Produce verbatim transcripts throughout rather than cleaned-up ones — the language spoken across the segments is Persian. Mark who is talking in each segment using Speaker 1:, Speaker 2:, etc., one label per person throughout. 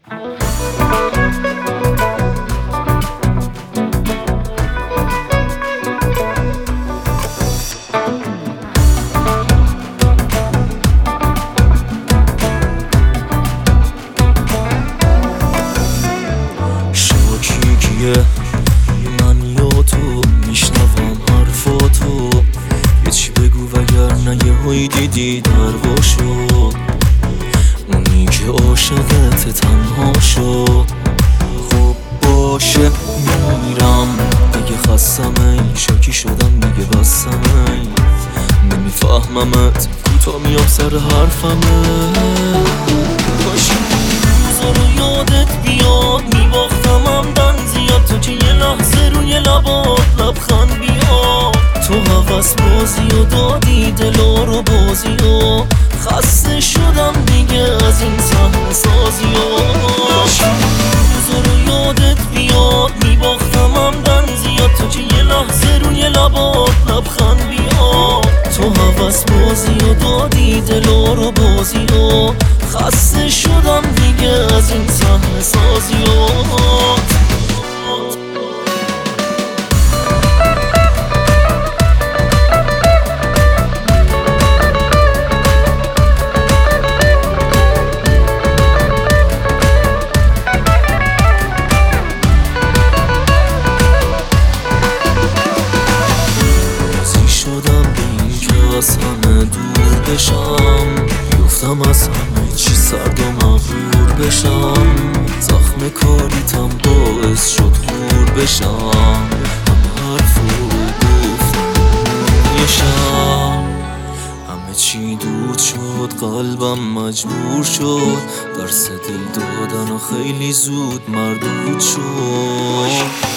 Speaker 1: شاکی کیه من یا تو میشنوم حرفاتو، یه چی بگو وگرنه یه هایی دیدی در باشو، اونی که عاشقت تنها شو. خب باشه میرم اگه خستم، ای شاکی شدم دیگه بستم، ای نمیفهممت کوتا میام سر حرفمه. کاش روزا رو یادت بیاد میباختمم دن زیاد، تو که یه لحظه روی لبات لبخند بیاد. تو هوس بازی و دادی دلا رو بازی و خسته شدم دیگه از این صحنه سازی و کاش روزا رو یادت بیاد میباختمم دن زیاد، تو که یه لحظه روی لبات لبخند بیاد. تو هوس بازی و دادی دلا رو بازی و خسته شدم دیگه از این صحنه سازی و از همه دور بشم، گفتم از همه چی سرد و مغرور بشم. زخم کاریتم باعث شد خور بشم، همه حرفو گفتم یه شب. همه چی دود شد قلبم مجبور شد، درس دل دادن و خیلی زود مردود شد.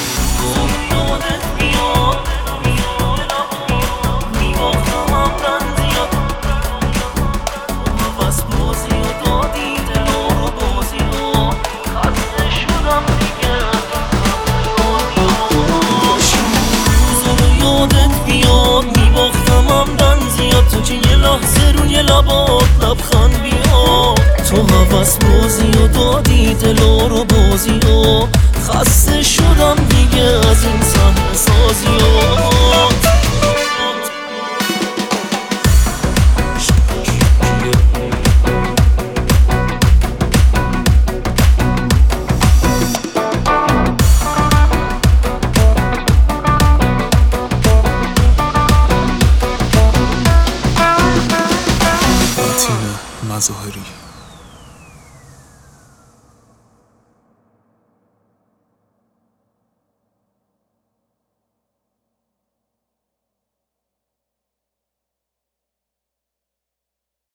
Speaker 1: تو که یه لحظه روی لبات لبخند بیاد. تو هوس بازی و دادی دلا رو بازی و خسته شدم دیگه از این صحنه سازی و